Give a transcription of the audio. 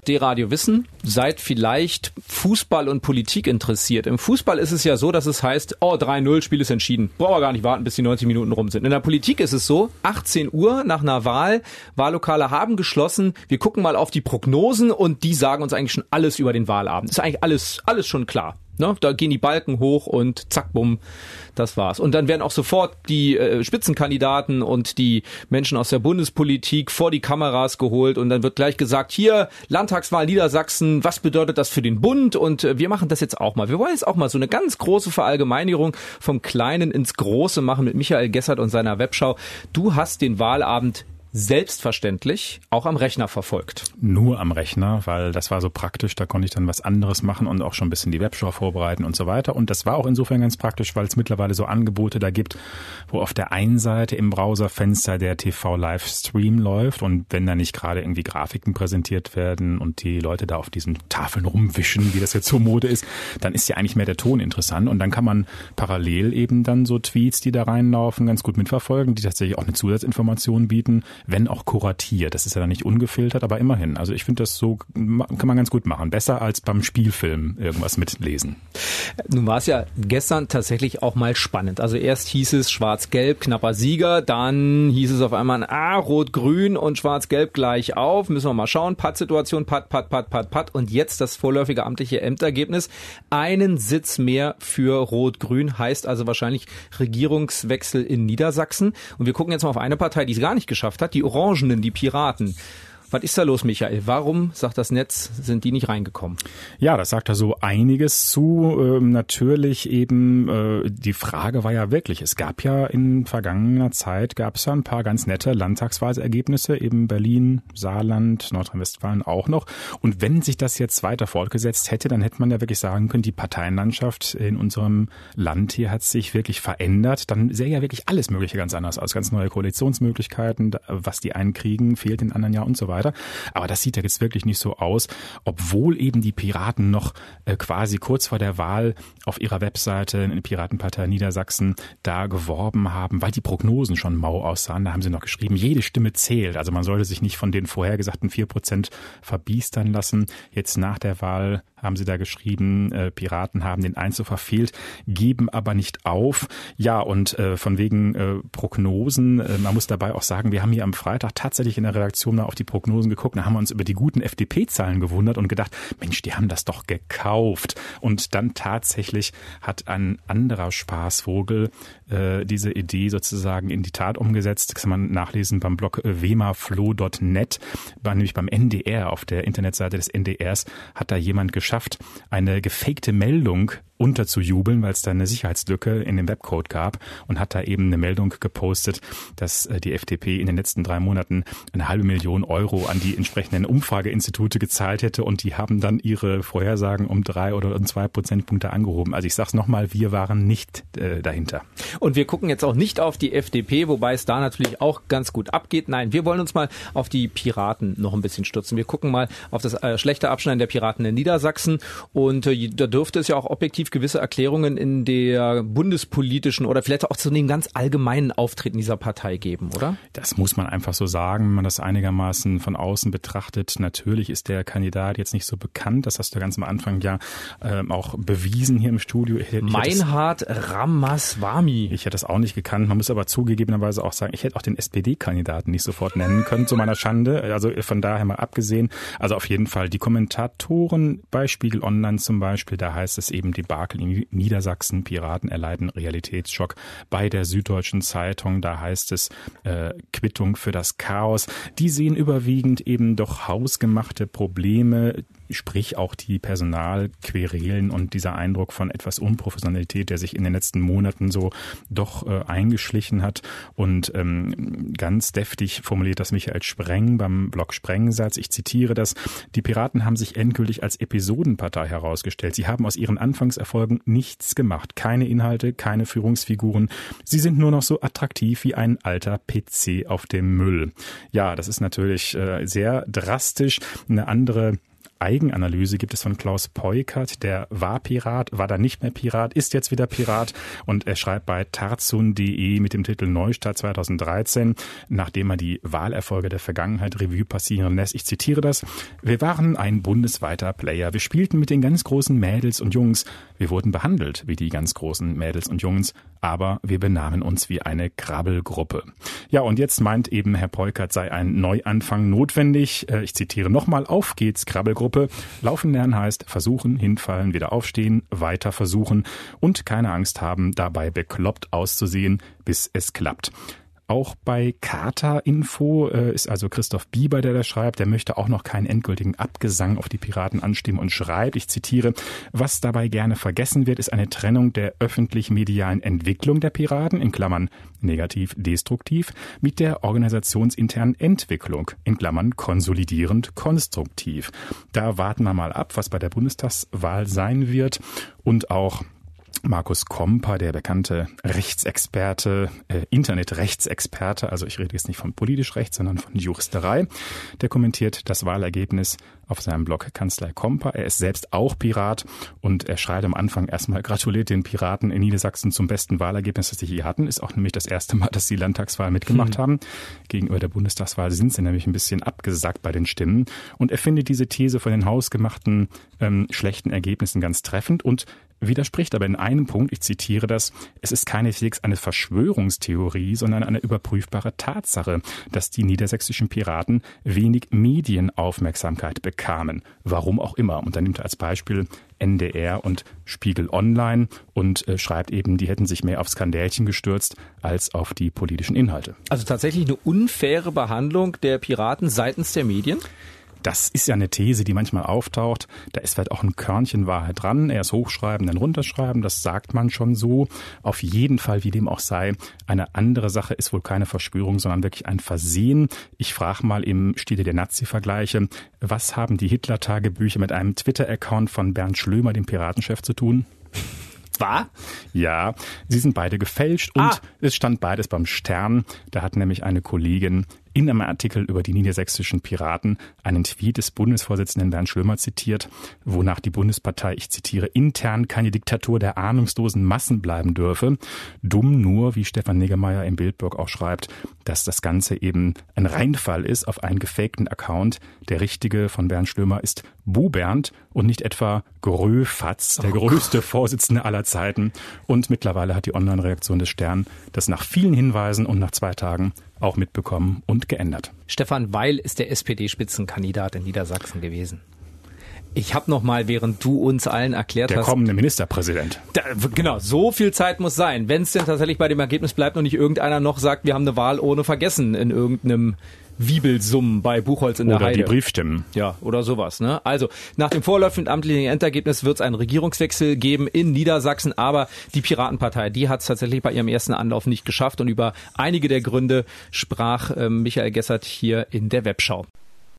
D-Radio Wissen, seid vielleicht Fußball und Politik interessiert. Im Fußball ist es ja so, dass es heißt, 3-0, Spiel ist entschieden. Brauchen wir gar nicht warten, bis die 90 Minuten rum sind. In der Politik ist es so, 18 Uhr nach einer Wahl, Wahllokale haben geschlossen, wir gucken mal auf die Prognosen und die sagen uns eigentlich schon alles über den Wahlabend. Ist eigentlich alles schon klar. Ne? Da gehen die Balken hoch und zack, bumm, das war's. Und dann werden auch sofort die Spitzenkandidaten und die Menschen aus der Bundespolitik vor die Kameras geholt und dann wird gleich gesagt, hier, Landtagswahl Niedersachsen, was bedeutet das für den Bund? Und wir machen das jetzt auch mal. Wir wollen jetzt auch mal so eine ganz große Verallgemeinerung vom Kleinen ins Große machen mit Michael Gessert und seiner Webschau. Du hast den Wahlabend selbstverständlich auch am Rechner verfolgt. Nur am Rechner, weil das war so praktisch, da konnte ich dann was anderes machen und auch schon ein bisschen die Webshow vorbereiten und so weiter. Und das war auch insofern ganz praktisch, weil es mittlerweile so Angebote da gibt, wo auf der einen Seite im Browserfenster der TV-Livestream läuft und wenn da nicht gerade irgendwie Grafiken präsentiert werden und die Leute da auf diesen Tafeln rumwischen, wie das jetzt so Mode ist, dann ist ja eigentlich mehr der Ton interessant und dann kann man parallel eben dann so Tweets, die da reinlaufen, ganz gut mitverfolgen, die tatsächlich auch eine Zusatzinformation bieten, wenn auch kuratiert. Das ist ja dann nicht ungefiltert, aber immerhin. Also ich finde, das so kann man ganz gut machen. Besser als beim Spielfilm irgendwas mitlesen. Nun war es ja gestern tatsächlich auch mal spannend. Also erst hieß es Schwarz-Gelb, knapper Sieger. Dann hieß es auf einmal Rot-Grün und Schwarz-Gelb gleich auf. Müssen wir mal schauen. Patt-Situation, Patt. Und jetzt das vorläufige amtliche Ämtergebnis. Einen Sitz mehr für Rot-Grün heißt also wahrscheinlich Regierungswechsel in Niedersachsen. Und wir gucken jetzt mal auf eine Partei, die es gar nicht geschafft hat. Die Orangenen, die Piraten. Was ist da los, Michael? Warum, sagt das Netz, sind die nicht reingekommen? Ja, das sagt da so einiges zu. Natürlich eben, die Frage war ja wirklich, es gab ja in vergangener Zeit, gab es ja ein paar ganz nette Landtagswahlergebnisse, eben Berlin, Saarland, Nordrhein-Westfalen auch noch. Und wenn sich das jetzt weiter fortgesetzt hätte, dann hätte man ja wirklich sagen können, die Parteienlandschaft in unserem Land hier hat sich wirklich verändert. Dann sähe ja wirklich alles Mögliche ganz anders aus. Ganz neue Koalitionsmöglichkeiten, was die einen kriegen, fehlt den anderen ja und so weiter. Aber das sieht ja jetzt wirklich nicht so aus, obwohl eben die Piraten noch quasi kurz vor der Wahl auf ihrer Webseite in der Piratenpartei Niedersachsen da geworben haben, weil die Prognosen schon mau aussahen. Da haben sie noch geschrieben, jede Stimme zählt. Also man sollte sich nicht von den vorhergesagten 4% verbiestern lassen. Jetzt nach der Wahl haben sie da geschrieben, Piraten haben den Einzug verfehlt, geben aber nicht auf. Ja, und von wegen Prognosen, man muss dabei auch sagen, wir haben hier am Freitag tatsächlich in der Redaktion mal auf die Prognosen geguckt, da haben wir uns über die guten FDP-Zahlen gewundert und gedacht, Mensch, die haben das doch gekauft. Und dann tatsächlich hat ein anderer Spaßvogel diese Idee sozusagen in die Tat umgesetzt. Das kann man nachlesen beim Blog wemaflo.net, nämlich beim NDR, auf der Internetseite des NDRs hat da jemand geschafft, eine gefakte Meldung unterzujubeln, weil es da eine Sicherheitslücke in dem Webcode gab und hat da eben eine Meldung gepostet, dass die FDP in den letzten 3 Monaten 500.000 Euro an die entsprechenden Umfrageinstitute gezahlt hätte und die haben dann ihre Vorhersagen um 3 oder um 2 Prozentpunkte angehoben. Also ich sag's nochmal, wir waren nicht dahinter. Und wir gucken jetzt auch nicht auf die FDP, wobei es da natürlich auch ganz gut abgeht. Nein, wir wollen uns mal auf die Piraten noch ein bisschen stützen. Wir gucken mal auf das schlechte Abschneiden der Piraten in Niedersachsen und da dürfte es ja auch objektiv gewisse Erklärungen in der bundespolitischen oder vielleicht auch zu dem ganz allgemeinen Auftreten dieser Partei geben, oder? Das muss man einfach so sagen, wenn man das einigermaßen von außen betrachtet. Natürlich ist der Kandidat jetzt nicht so bekannt, das hast du ganz am Anfang ja auch bewiesen hier im Studio. Meinhard Ramaswamy. Ich hätte das auch nicht gekannt, man muss aber zugegebenerweise auch sagen, ich hätte auch den SPD-Kandidaten nicht sofort nennen können, zu meiner Schande, also von daher mal abgesehen. Also auf jeden Fall die Kommentatoren bei Spiegel Online zum Beispiel, da heißt es eben, die in Niedersachsen, Piraten erleiden Realitätsschock. Bei der Süddeutschen Zeitung, da heißt es Quittung für das Chaos. Die sehen überwiegend eben doch hausgemachte Probleme, sprich auch die Personalquerelen und dieser Eindruck von etwas Unprofessionalität, der sich in den letzten Monaten so doch eingeschlichen hat. Und ganz deftig formuliert das Michael Spreng beim Blog Sprengsatz. Ich zitiere das: Die Piraten haben sich endgültig als Episodenpartei herausgestellt. Sie haben aus ihren Anfangserfolgen nichts gemacht. Keine Inhalte, keine Führungsfiguren. Sie sind nur noch so attraktiv wie ein alter PC auf dem Müll. Ja, das ist natürlich sehr drastisch. Eine andere Eigenanalyse gibt es von Klaus Peukert, der war Pirat, war dann nicht mehr Pirat, ist jetzt wieder Pirat und er schreibt bei tarzun.de mit dem Titel Neustart 2013, nachdem er die Wahlerfolge der Vergangenheit Revue passieren lässt. Ich zitiere das: Wir waren ein bundesweiter Player. Wir spielten mit den ganz großen Mädels und Jungs. Wir wurden behandelt wie die ganz großen Mädels und Jungs, aber wir benahmen uns wie eine Krabbelgruppe. Ja, und jetzt meint eben Herr Peukert, sei ein Neuanfang notwendig. Ich zitiere nochmal: Auf geht's, Krabbelgruppe. Laufen lernen heißt versuchen, hinfallen, wieder aufstehen, weiter versuchen und keine Angst haben, dabei bekloppt auszusehen, bis es klappt. Auch bei Kater-Info ist also Christoph Bieber, der das schreibt. Der möchte auch noch keinen endgültigen Abgesang auf die Piraten anstimmen und schreibt, ich zitiere: Was dabei gerne vergessen wird, ist eine Trennung der öffentlich-medialen Entwicklung der Piraten, in Klammern negativ, destruktiv, mit der organisationsinternen Entwicklung, in Klammern konsolidierend, konstruktiv. Da warten wir mal ab, was bei der Bundestagswahl sein wird. Und auch Markus Kompa, der bekannte Rechtsexperte, Internetrechtsexperte, also ich rede jetzt nicht von politisch Recht, sondern von Juristerei, der kommentiert das Wahlergebnis auf seinem Blog Kanzlei Kompa. Er ist selbst auch Pirat und er schreibt am Anfang erstmal: Gratuliert den Piraten in Niedersachsen zum besten Wahlergebnis, das sie je hatten. Ist auch nämlich das erste Mal, dass sie Landtagswahl mitgemacht haben. Gegenüber der Bundestagswahl sind sie nämlich ein bisschen abgesackt bei den Stimmen. Und er findet diese These von den hausgemachten schlechten Ergebnissen ganz treffend und widerspricht aber in einem Punkt, ich zitiere das: Es ist keineswegs eine Verschwörungstheorie, sondern eine überprüfbare Tatsache, dass die niedersächsischen Piraten wenig Medienaufmerksamkeit bekamen. Warum auch immer. Und dann nimmt er als Beispiel NDR und Spiegel Online und schreibt eben, die hätten sich mehr auf Skandälchen gestürzt als auf die politischen Inhalte. Also tatsächlich eine unfaire Behandlung der Piraten seitens der Medien? Das ist ja eine These, die manchmal auftaucht. Da ist vielleicht auch ein Körnchen Wahrheit dran. Erst hochschreiben, dann runterschreiben. Das sagt man schon so. Auf jeden Fall, wie dem auch sei. Eine andere Sache ist wohl keine Verschwörung, sondern wirklich ein Versehen. Ich frage mal im Stile der Nazi-Vergleiche: Was haben die Hitler-Tagebücher mit einem Twitter-Account von Bernd Schlömer, dem Piratenchef, zu tun? War? Ja, sie sind beide gefälscht und es stand beides beim Stern. Da hat nämlich eine Kollegin in einem Artikel über die niedersächsischen Piraten einen Tweet des Bundesvorsitzenden Bernd Schlömer zitiert, wonach die Bundespartei, ich zitiere, intern keine Diktatur der ahnungslosen Massen bleiben dürfe. Dumm nur, wie Stefan Niggemeier im Bildblog auch schreibt, dass das Ganze eben ein Reinfall ist auf einen gefakten Account. Der richtige von Bernd Schlömer ist Bubernd und nicht etwa Gröfatz, der größte Vorsitzende aller Zeiten. Und mittlerweile hat die Online-Reaktion des Stern das nach vielen Hinweisen und nach 2 Tagen auch mitbekommen und geändert. Stefan Weil ist der SPD-Spitzenkandidat in Niedersachsen gewesen. Ich habe noch mal, während du uns allen erklärt hast... Der kommende Ministerpräsident. Genau, so viel Zeit muss sein. Wenn es denn tatsächlich bei dem Ergebnis bleibt und nicht irgendeiner noch sagt, wir haben eine Wahl ohne Vergessen in irgendeinem Wiebelsummen bei Buchholz in der Heide. Oder die Briefstimmen. Ja, oder sowas. Ne? Also, nach dem vorläufigen amtlichen Endergebnis wird es einen Regierungswechsel geben in Niedersachsen, aber die Piratenpartei, die hat es tatsächlich bei ihrem ersten Anlauf nicht geschafft und über einige der Gründe sprach Michael Gessert hier in der Webschau.